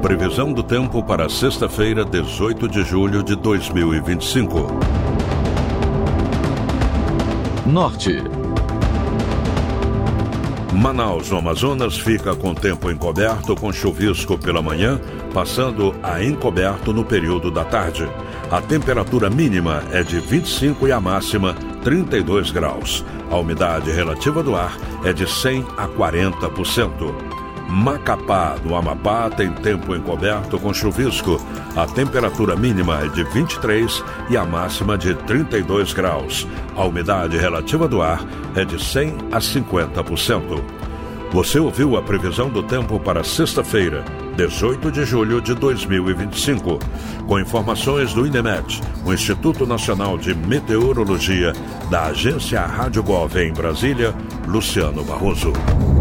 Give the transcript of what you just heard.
Previsão do tempo para sexta-feira, 18 de julho de 2025. Norte. Manaus, no Amazonas, fica com tempo encoberto com chuvisco pela manhã, passando a encoberto no período da tarde. A temperatura mínima é de 25 e a máxima 32 graus. A umidade relativa do ar é de 100 a 40%. Macapá, no Amapá, tem tempo encoberto com chuvisco. A temperatura mínima é de 23 e a máxima de 32 graus. A umidade relativa do ar é de 100 a 50%. Você ouviu a previsão do tempo para sexta-feira, 18 de julho de 2025. Com informações do INEMET, o Instituto Nacional de Meteorologia, da Agência Rádio Gov em Brasília, Luciano Barroso.